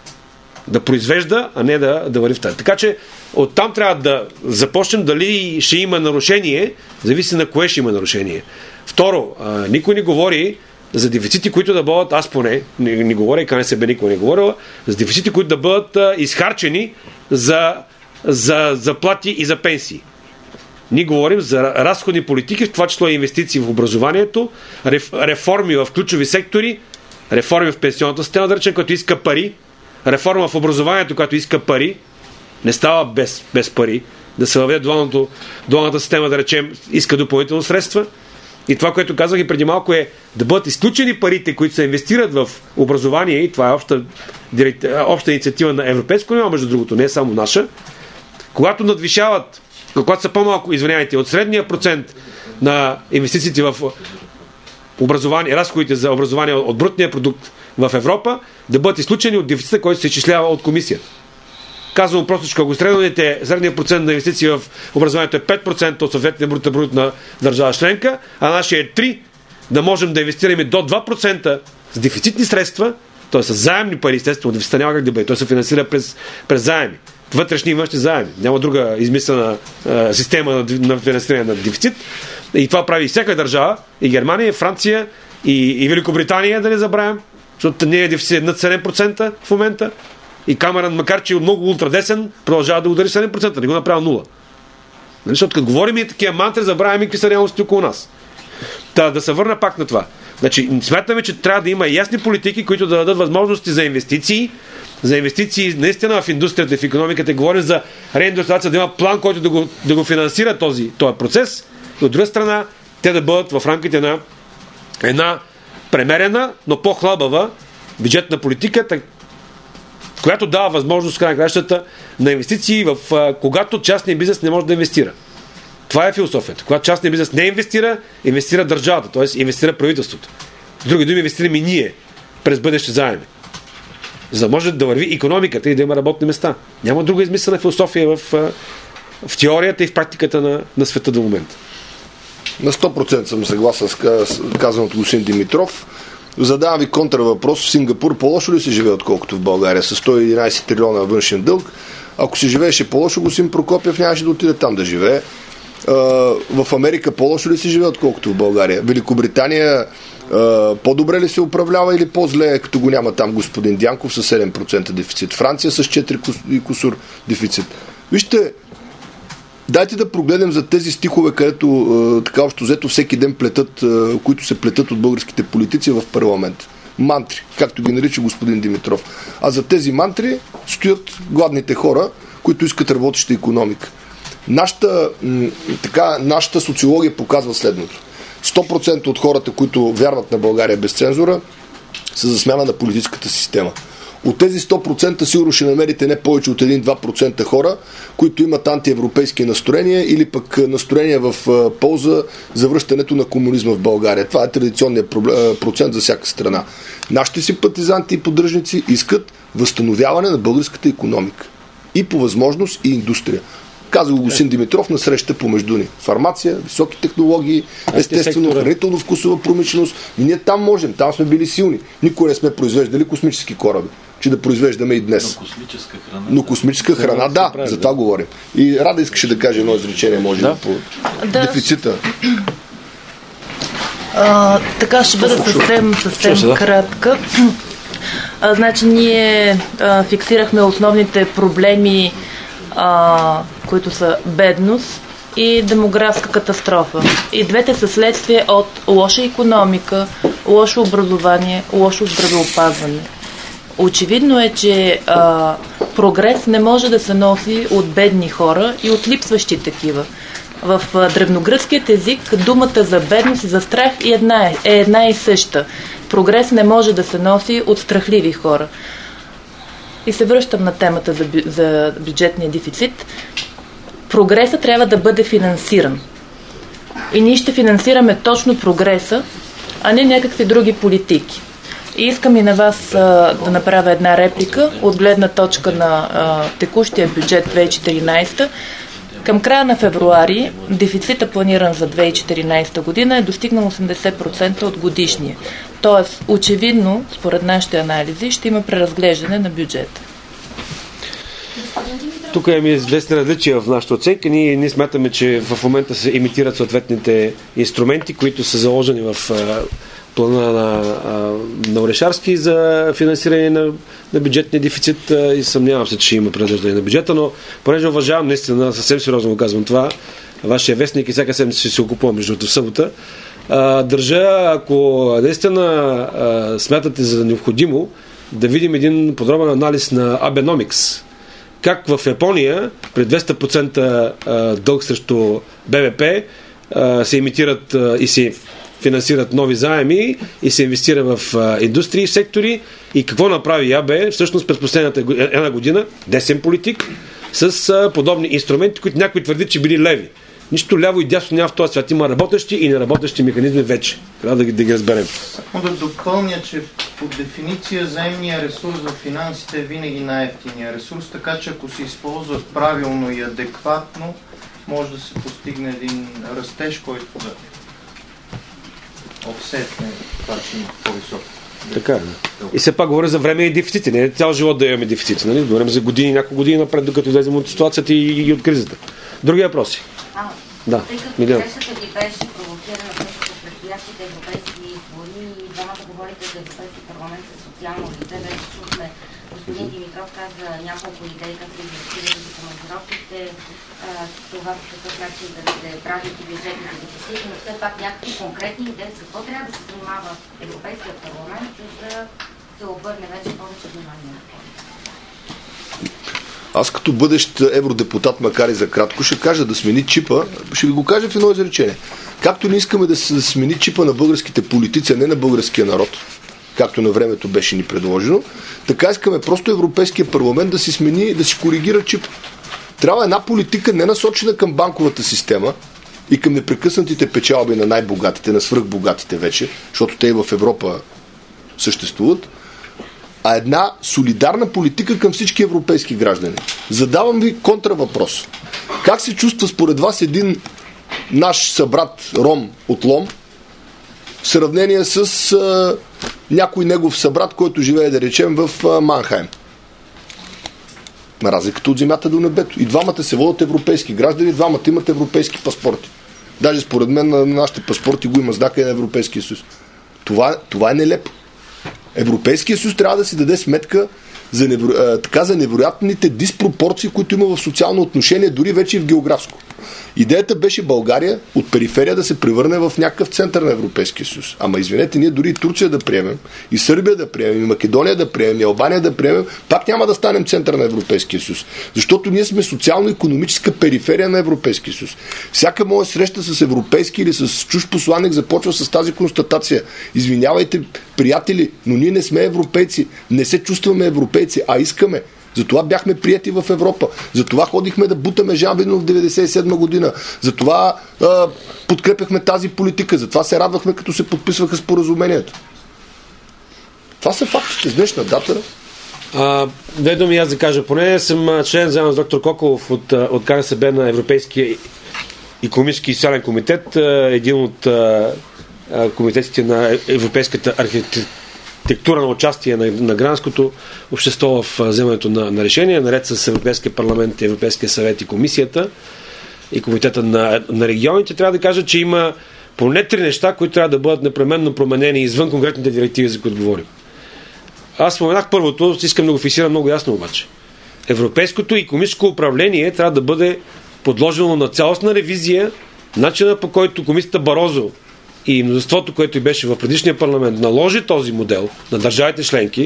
Да произвежда, а не да, да върви в тази. Така че оттам трябва да започнем дали ще има нарушение, зависи на кое ще има нарушение. Второ, а, никой не говори за дефицити, които да бъдат, аз поне, не, не говоря и КНСБ никой не говорила, за дефицити, които да бъдат а, изхарчени за, за заплати и за пенсии. Ние говорим за разходни политики, в това число и инвестиции в образованието, реф, реформи в ключови сектори, реформи в пенсионната система, да речем, която иска пари, реформа в образованието, която иска пари, не става без, без пари, да се въведе дуалното, дуалната система, да речем, иска допълнително средства. И това, което казах и преди малко, е да бъдат изключени парите, които се инвестират в образование, и това е обща, директ, обща инициатива на европейско ниво, между другото, не е само наша, когато надвишават, когато са по-малко, извинявайте, от средния процент на инвестициите в образование, разходите за образование от брутния продукт в Европа, да бъдат изключени от дефицита, който се изчислява от комисията. Казвам просто, ако средният процент на инвестиции в образованието е пет процента от съответния брутен продукт на държава членка, а нашия е три процента, да можем да инвестираме до два процента с дефицитни средства, т.е. с заемни пари, естествено, дефицита няма как да бъде, той се финансира през, през заеми. Вътрешни и външни заеми. Няма друга измислена е, система на, на финансиране на дефицит. И това прави всяка държава, и Германия, и Франция, и, и Великобритания, да не забравям, защото не е дефицит над седем процента в момента. И Камерън, макар че е много ултрадесен, продължава да удари седем процента, не го направя нула. Нали? Защото като говорим и такива мантри, забравяме какви са реалности около нас. Та, да се върна пак на това. Значи, смятаме, че трябва да има ясни политики, които да дадат възможности за инвестиции, за инвестиции наистина в индустрията и в икономиката. Говорим за реиндустриализация, да има план, който да го, да го финансира този, този процес. И от друга страна, те да бъдат в рамките на една премерена, но по-хлабава бюджетна политика, която дава възможност в край на кращата на инвестиции, в, а, когато частният бизнес не може да инвестира. Това е философията. Когато частният бизнес не инвестира, инвестира държавата, т.е. инвестира правителството. С други думи, инвестираме и ние през бъдещи заеми. За да може да върви икономиката и да има работни места. Няма друга измислена философия в, в теорията и в практиката на, на света до момента. На сто процента съм съгласен с казаното господин Димитров. Задавам ви контравъпрос. В Сингапур по-лошо ли се живее, отколкото в България? С сто и единайсет трилиона външен дълг. Ако се живееше по-лошо, господин Прокопиев нямаше да отиде там да живее. в Америка по-лошо ли се живее, отколкото в България? Великобритания по-добре ли се управлява или по-зле, като го няма там господин Дянков с седем процента дефицит? Франция с четири и кусур дефицит. Вижте, дайте да прогледнем за тези стихове, където така общо взето всеки ден плетат, които се плетат от българските политици в парламент. Мантри, както ги нарича господин Димитров. А за тези мантри стоят гладните хора, които искат работеща икономика. Нашата, така, нашата социология показва следното. сто процента от хората, които вярват на България без цензура, са за смяна на политическата система. От тези сто процента сигурно ще намерите не повече от един до два процента хора, които имат антиевропейски настроения или пък настроения в полза за връщането на комунизма в България. Това е традиционният процент за всяка страна. Нашите симпатизанти и поддръжници искат възстановяване на българската икономика. И по възможност и индустрия. Каза го господин Димитров на среща помежду ни. Фармация, високи технологии, естествено, хранително-вкусова промишленост. И ние там можем, там сме били силни. Никога не сме произвеждали космически кораби. Че да произвеждаме и днес. Но космическа храна. Но космическа храна, да, да, за това да говорим. И Рада искаше да каже едно изречение, може да, по да. Дефицита. А, така ще бъда съвсем, съвсем кратка. А, значи ние а, фиксирахме основните проблеми, а, които са бедност и демографска катастрофа. И двете са следствие от лоша икономика, лошо образование, лошо здравеопазване. Очевидно е, че а, прогрес не може да се носи от бедни хора и от липсващи такива. В а, древногръцкият език думата за бедност и за страх е една, е една и съща. Прогрес не може да се носи от страхливи хора. И се връщам на темата за, бю, за бюджетния дефицит. Прогресът трябва да бъде финансиран. И ние ще финансираме точно прогреса, а не някакви други политики. И искам и на вас а, да направя една реплика от гледна точка на а, текущия бюджет две хиляди и четиринадесета. Към края на февруари дефицита, планиран за две хиляди и четиринадесета година, е достигнал осемдесет процента от годишния. Тоест, очевидно, според нашите анализи, ще има преразглеждане на бюджета. Тук има известни различия в нашата оценка. Ние, ние смятаме, че в момента се имитират съответните инструменти, които са заложени в плана на, на Орешарски за финансиране на, на бюджетния дефицит и съмнявам се, че ще има преразглеждане на бюджета, но понеже уважавам, наистина съвсем сериозно го казвам това, вашия вестник и всяка седмица ще се окупувам между в събота. Държа, ако наистина смятате за необходимо, да видим един подробен анализ на Abenomics. Как в Япония при двеста процента дълг срещу БВП се имитират и се финансират нови заеми и се инвестира в индустрии, сектори и какво направи АБ всъщност през последната една година, десен политик, с подобни инструменти, които някои твърдят, че били леви. Нищо ляво и дясно няма в този свят. Има работещи и неработещи механизми вече. Трябва да ги, да ги разберем. Само да допълня, че по дефиниция заемния ресурс в финансите е винаги най-евтиния ресурс, така че ако се използва правилно и адекватно, може да се постигне един растеж, който да обсетне това, че има по-висок. Така е. И все пак говоря за време и дефицити. Не е цял живот да имаме дефицити. Нали? Говорим за години, няколко години напред, докато излезем от ситуацията и, и от кризата. Други въпроси? А, да. Тъй като срещата ви беше провокирана с предстоящите европейски избори и двамата говорите за Европейски парламент със социално лице, вече чухме господин Димитров каза няколко идеи, как да изразили за командировките, това по какъв начин да се правят и бюджетните дефицити, но все пак някакви конкретни идеи за какво трябва да се занимава Европейския парламент, за да се обърне вече повече внимание на това. Аз като бъдещ евродепутат, макар и за кратко, ще кажа да смени чипа, ще ви го кажа в едно изречение. Както не искаме да се смени чипа на българските политици, а не на българския народ, както на времето беше ни предложено, така искаме просто Европейския парламент да си смени, да си коригира чип. Трябва една политика не насочена към банковата система и към непрекъснатите печалби на най-богатите, на свръхбогатите вече, защото те и в Европа съществуват, а една солидарна политика към всички европейски граждани. Задавам ви контравъпрос. Как се чувства според вас един наш събрат ром от Лом в сравнение с а, някой негов събрат, който живее, да речем, в а, Манхайм? Разликата от земята до небето. И двамата се водят европейски граждани, двамата имат европейски паспорти. Даже според мен на нашите паспорти го има знака и на Европейския съюз. Това, това е нелепо. Европейския съюз трябва да си даде сметка за, неверо... така, за невероятните диспропорции, които има в социално отношение, дори вече и в географско. Идеята беше България от периферия да се превърне в някакъв център на Европейския съюз. Ама извинете, ние дори и Турция да приемем, и Сърбия да приемем, и Македония да приемем, и Албания да приемем, пак няма да станем център на Европейския съюз. Защото ние сме социално-икономическа периферия на Европейския съюз. Всяка моя среща с европейски или с чужд посланник започва с тази констатация. Извинявайте, приятели, но ние не сме европейци. Не се чувстваме европейци, а искаме. Затова бяхме прияти в Европа. Затова ходихме да бутаме Жан Виденов в деветдесет и седма година. Затова а, подкрепяхме тази политика. Затова се радвахме, като се подписваха споразуменията. Това са фактите с днешна дата. А, две думи аз да кажа. Поне съм член заедно с доктор Коколов от, от КНСБ на Европейския икономически и социален комитет, един от комитетите на Европейската архитектура тектура на участие на, на гражданското общество в вземането на, на решения, наред с Европейския парламент, Европейския съвет и комисията и комитета на, на регионите. Трябва да кажа, че има поне три неща, които трябва да бъдат непременно променени извън конкретните директиви, за които говорим. Аз споменах първото, искам да го фиксирам много ясно обаче. Европейското икономическо управление трябва да бъде подложено на цялостна ревизия, начина по който комисията Барозо и мнозинството, което и беше в предишния парламент, наложи този модел на държавите членки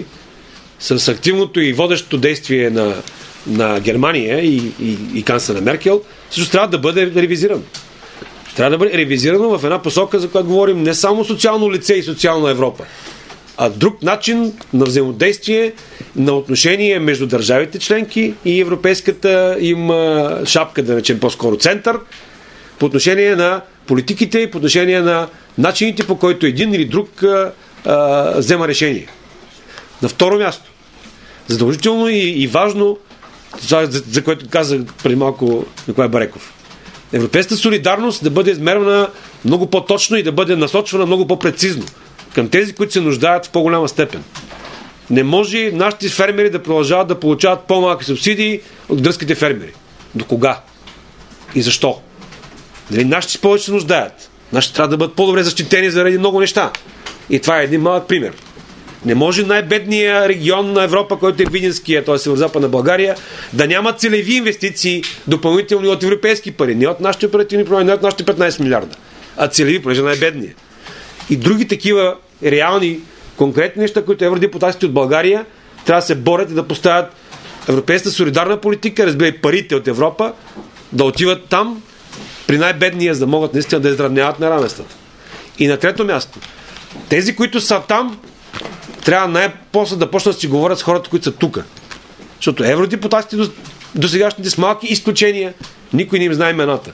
с активното и водещото действие на, на Германия и, и, и канцлера Меркел, също трябва да бъде ревизирано. Трябва да бъде ревизирано в една посока, за която говорим не само социално лице и социална Европа, а друг начин на взаимодействие, на отношение между държавите членки и европейската им шапка, да речем по-скоро център, по отношение на политиките и по отношение на начините, по който един или друг а, а, взема решение. На второ място, задължително и, и важно, това, за, за което каза преди малко Николай Бареков, европейската солидарност да бъде измервана много по-точно и да бъде насочвана много по-прецизно към тези, които се нуждаят в по-голяма степен. Не може нашите фермери да продължават да получават по-малки субсидии от гръцките фермери. До кога? И защо? Дали нашите повече се нуждаят? Нашите трябва да бъдат по-добре защитени заради много неща. И това е един малък пример. Не може най-бедният регион на Европа, който е Видинския, т.е. северо-западна България, да няма целеви инвестиции допълнителни от европейски пари. Не от нашите оперативни програми, не от нашите петнайсет милиарда, а целеви, понеже най-бедния. И други такива реални, конкретни неща, които евродепутатите от България трябва да се борят и да поставят европейската солидарна политика, разбира и парите от Европа, да отиват там, при най-бедния, за да могат наистина да изравняват неравенствата. И на трето място, тези, които са там, трябва най-после да почнат да си говорят с хората, които са тук. Защото евродепутатите до, до сегашните с малки изключения, никой не им знае имената.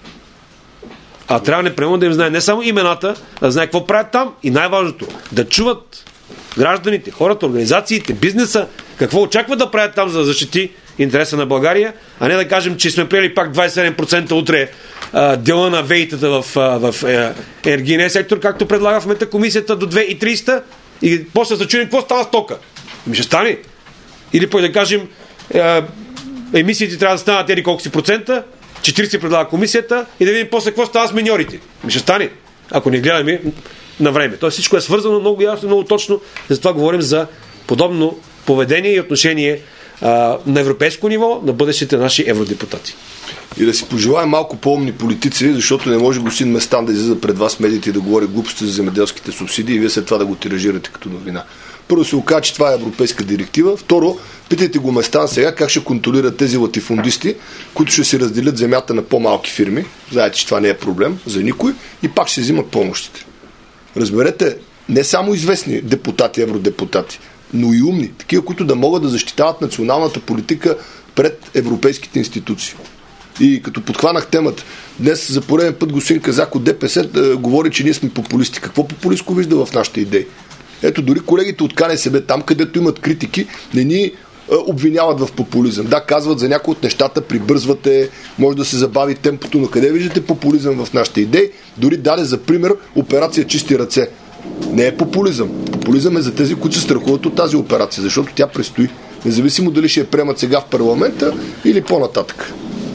А трябва непременно да им знае не само имената, а да знае какво правят там и най-важното, да чуват гражданите, хората, организациите, бизнеса, какво очакват да правят там, за да защити интереса на България, а не да кажем, че сме приели пак двайсет и седем процента утре а, дела на веитата в, а, в а, енергийния сектор, както предлага в момента комисията до две хиляди и трийсета и после се чудим какво става с тока. Ми ще стане. Или пък да кажем а, емисиите трябва да станат ели колко си процента, четирийсет предлага комисията и да видим после какво става с миньорите. Ми ще стане, ако не гледаме на време. Тоест всичко е свързано много ясно, много точно. Затова говорим за подобно поведение и отношение а, на европейско ниво на бъдещите наши евродепутати. И да си пожелаем малко по-умни политици, защото не може господин Местан да излиза пред вас медиите и да говори глупости за земеделските субсидии и вие след това да го тиражирате като новина. Първо се оказа, че това е европейска директива. Второ, питайте го Местан сега как ще контролират тези латифундисти, които ще си разделят земята на по-малки фирми. Знаете, че това не е проблем за никой и пак ще взимат помощите. Разберете, не само известни депутати, евродепутати, но и умни, такива, които да могат да защитават националната политика пред европейските институции. И като подхванах темата, днес за пореден път господин Казак от ДПС да говори, че ние сме популисти. Какво популистко вижда в нашите идеи? Ето, дори колегите от КНСБ, там където имат критики, не ни а, обвиняват в популизъм. Да, казват за някои от нещата, прибързвате, може да се забави темпото, но къде виждате популизъм в нашите идеи? Дори даде за пример операция Чисти ръце. Не е популизъм. Популизъм е за тези, които се страхуват от тази операция, защото тя предстои. Независимо дали ще я приемат сега в парламента или по-нататък.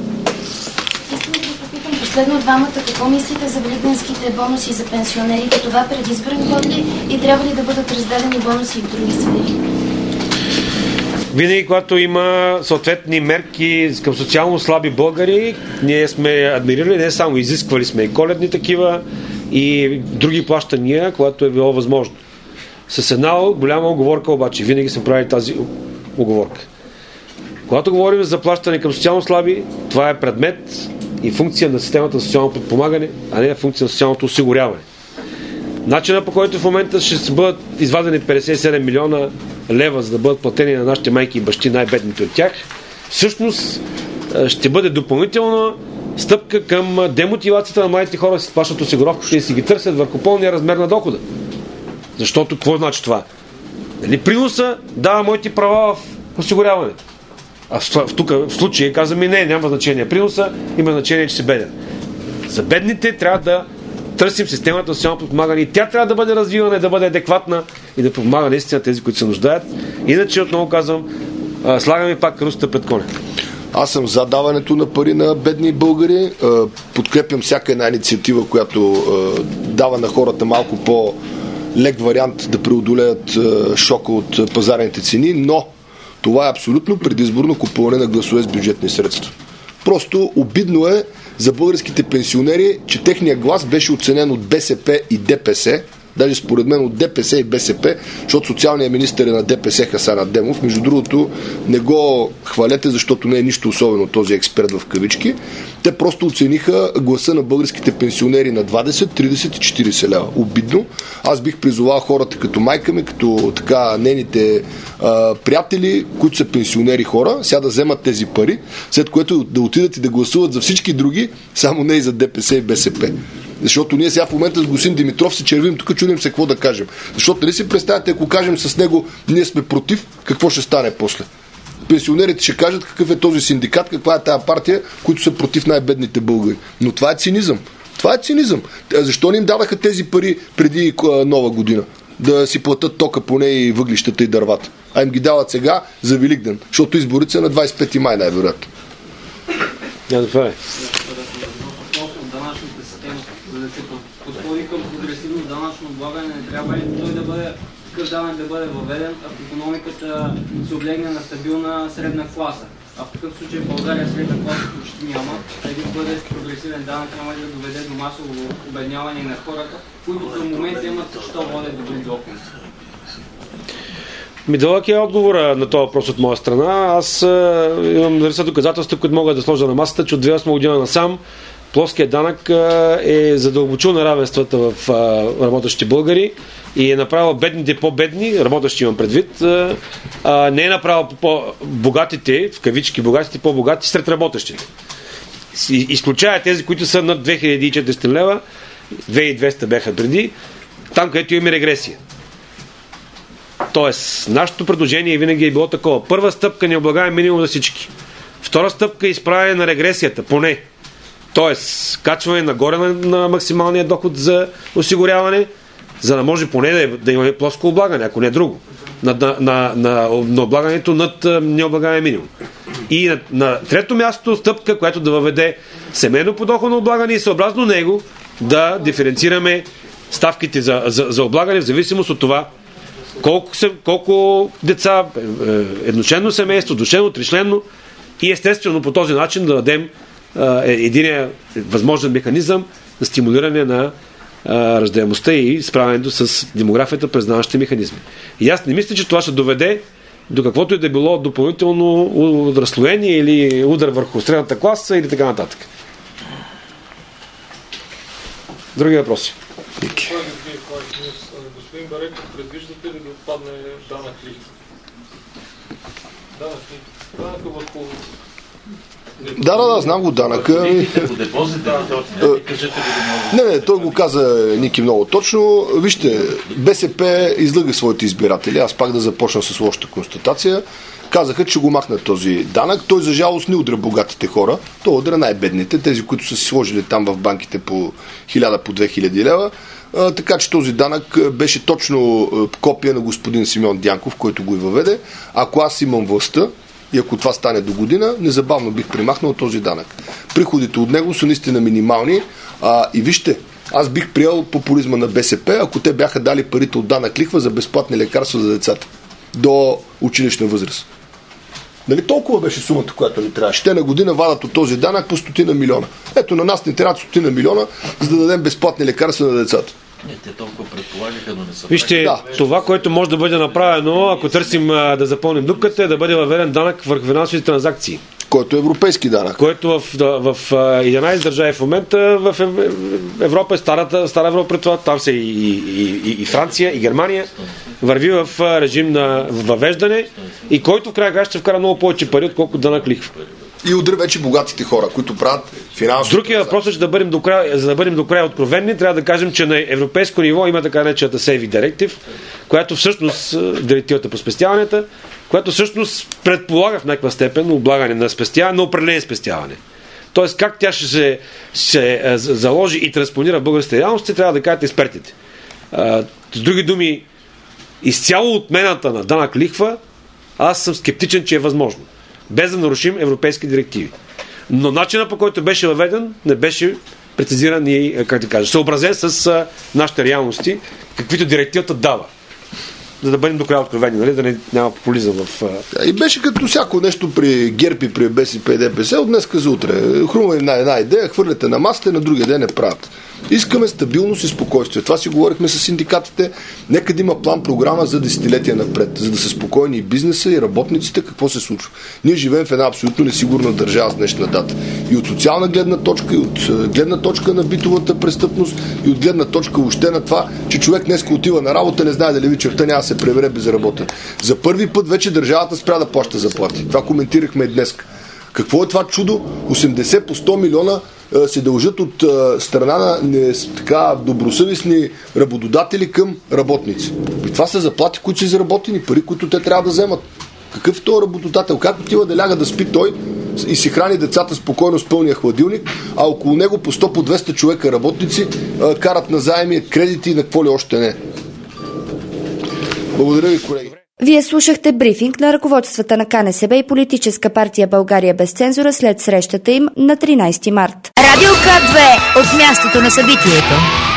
Последно двамата, какво мислите за великденските бонуси за пенсионерите? Това предизборен ход ли и трябва ли да бъдат раздадени бонуси в други сфери? Винаги, когато има съответни мерки към социално слаби българи, ние сме адмирирали, не само изисквали сме и коледни такива, и други плащания, когато е било възможно. С една голяма оговорка обаче, винаги сме правили тази оговорка. Когато говорим за плащане към социално слаби, това е предмет и функция на системата за социално подпомагане, а не функция на социалното осигуряване. Начинът, по който в момента ще бъдат извадени петдесет и седем милиона лева, за да бъдат платени на нашите майки и бащи, най-бедните от тях, всъщност ще бъде допълнителна стъпка към демотивацията на младите хора да си плащат осигуровката и си ги търсят върху пълния размер на дохода. Защото какво значи това? Нали, приноса дава моите права в осигуряването. А в, тук, в случая казваме не, няма значение приноса, има значение, че си беден. За бедните трябва да търсим системата за социално подпомагане и тя трябва да бъде развивана и да бъде адекватна и да помага наистина тези, които се нуждаят. Иначе, отново казвам, слагаме пак кръстата пред коня. Аз съм за даването на пари на бедни българи. Подкрепям всяка една инициатива, която дава на хората малко по-лек вариант да преодолеят шока от пазарните цени, но това е абсолютно предизборно купуване на гласове с бюджетни средства. Просто обидно е за българските пенсионери, че техният глас беше оценен от БСП и ДПС, даже според мен от ДПС и БСП, защото социалният министър е на ДПС Хасан Адемов. Между другото, не го хвалете, защото не е нищо особено този експерт в кавички. Те просто оцениха гласа на българските пенсионери на двадесет, тридесет и четиридесет лева. Обидно. Аз бих призовал хората като майка ми, като така нейните а, приятели, които са пенсионери хора, сега да вземат тези пари, след което да отидат и да гласуват за всички други, само не и за ДПС и БСП. Защото ние сега в момента с господин Димитров се червим, тук чудим се какво да кажем. Защото нали си представяте, ако кажем с него, ние сме против, какво ще стане после? Пенсионерите ще кажат какъв е този синдикат, каква е тази партия, които са против най-бедните българи. Но това е цинизъм. Това е цинизъм. Защо не им дадаха тези пари преди нова година? Да си платят тока поне и въглищата и дървата. А им ги дават сега за Великден, защото изборите са на двадесет и пети май най-вероятно. Ja, това е. Да се подходи към прогресивно данъчно облагане, не трябва ли той да бъде, такъв данък да бъде въведен, ако икономиката се облегне на стабилна средна класа. А в такъв случай в България средна класа почти няма. Един бъде прогресивен данък няма да доведе до масово обедняване на хората, които в момента имат що водят добри доходи. Ми дълъг е отговора на този въпрос от моя страна. Аз имам редица доказателства, които мога да сложа на масата, че от две хиляди и осма година насам плоският данък е задълбочил неравенствата в работещите българи и е направил бедните по-бедни, работещи имам предвид, не е направил по-богатите, в кавички богатите, по-богати сред работещите. Изключая тези, които са над две хиляди и четиристотин лева, две хиляди и двеста бяха преди, там където има регресия. Тоест, нашето предложение винаги е било такова. Първа стъпка не облагаем минимум за всички. Втора стъпка е изправяне на регресията, поне. Тоест, качване нагоре на, на максималния доход за осигуряване, за да може поне да, да имаме плоско облагане, ако не друго. На, на, на, на, на облагането над необлагаем минимум. И на, на трето място стъпка, която да въведе семейно подоходно облагане и съобразно него да диференцираме ставките за, за, за облагане в зависимост от това колко, се, колко деца, едночленно семейство, двучленно, тричленно и естествено по този начин да дадем единия възможен механизъм за стимулиране на а, раждаемостта и справянето с демографията през данъчните механизми. И аз не мисля, че това ще доведе до каквото и да било допълнително разслоение или удар върху средната класа или така нататък. Други въпроси? Господин Бареков, предвиждате ли да отпадне данък лихва? Данък върху Да, да, да, знам го данъка. Не, не, той го каза Ники много точно. Вижте, БСП излъга своите избиратели. Аз пак да започна с лошата констатация. Казаха, че го махнат този данък. Той за жалост не удра богатите хора. Той удра най-бедните, тези, които са си сложили там в банките по хиляда, по две хиляди лева. А, така че този данък беше точно копия на господин Симеон Дянков, който го и въведе. Ако аз имам властта и ако това стане до година, незабавно бих примахнал този данък. Приходите от него са наистина минимални. А, и вижте, аз бих приел популизма на БСП, ако те бяха дали парите от данък лихва за безплатни лекарства за децата до училищна възраст. Нали толкова беше сумата, която ни трябваше? Те на година вадат от този данък по стотина милиона. Ето на нас ни трябва стотина милиона, за да дадем безплатни лекарства на децата. Не, те толкова предполагаха, но не са. Вижте, да. Това, което може да бъде направено, ако търсим а, да запълним дупката, е да бъде въведен данък върху финансовите транзакции. Който е европейски данък. Който в, в, в единайсет държави в момента в Европа е старата, стара Европа, това, там са и, и, и, и Франция, и Германия, върви в режим на въвеждане и който в края края ще вкара много повече пари, отколкото данък лихва. И удря вече богатите хора, които правят финансово. Другия въпрос е, че да бъдем до края, за да бъдем до края откровенни, трябва да кажем, че на европейско ниво има така наречената Сейви Директив, която всъщност, директивата по спестяванията, която всъщност предполага в някаква степен облагане на спестяване, на определение спестяване. Тоест как тя ще се, се заложи и транспонира в българските реалности, трябва да кажат експертите. С други думи, изцяло отмената на данък лихва, аз съм скептичен, че е възможно. Без да нарушим европейски директиви. Но начинът, по който беше въведен, не беше прецизиран и, как да кажа, съобразен с а, нашите реалности, каквито директивата дава. За да бъдем до края откровени, нали? Да не няма популизъм в... А... И беше като всяко нещо при ГЕРБ и при БСП и ДПС от днеска за утре. Хрумва им на една идея, хвърляте на масата и на другия ден не правят. Искаме стабилност и спокойствие. Това си говорихме с синдикатите. Нека да има план-програма за десетилетия напред, за да са спокойни и бизнеса, и работниците, какво се случва. Ние живеем в една абсолютно несигурна държава с днешна дата. И от социална гледна точка, и от гледна точка на битовата престъпност, и от гледна точка въобще на това, че човек днес отива на работа, не знае дали вечерта няма да се пребере безработен. За първи път вече държавата спря да плаща заплати. Това коментирахме и днес. Какво е това чудо? осемдесет по сто милиона се дължат от а, страна на не, така добросъвестни работодатели към работници. И това са заплати, които са изработени, пари, които те трябва да вземат. Какъв е този работодател? Как отива да ляга да спи той и си храни децата спокойно с пълния хладилник, а около него по сто по двеста човека работници а, карат на заеми, кредити и на какво ли още не. Благодаря ви, колеги. Вие слушахте брифинг на ръководствата на КНСБ и политическа партия България без цензура след срещата им на тринайсети март. Радио К две от мястото на събитието.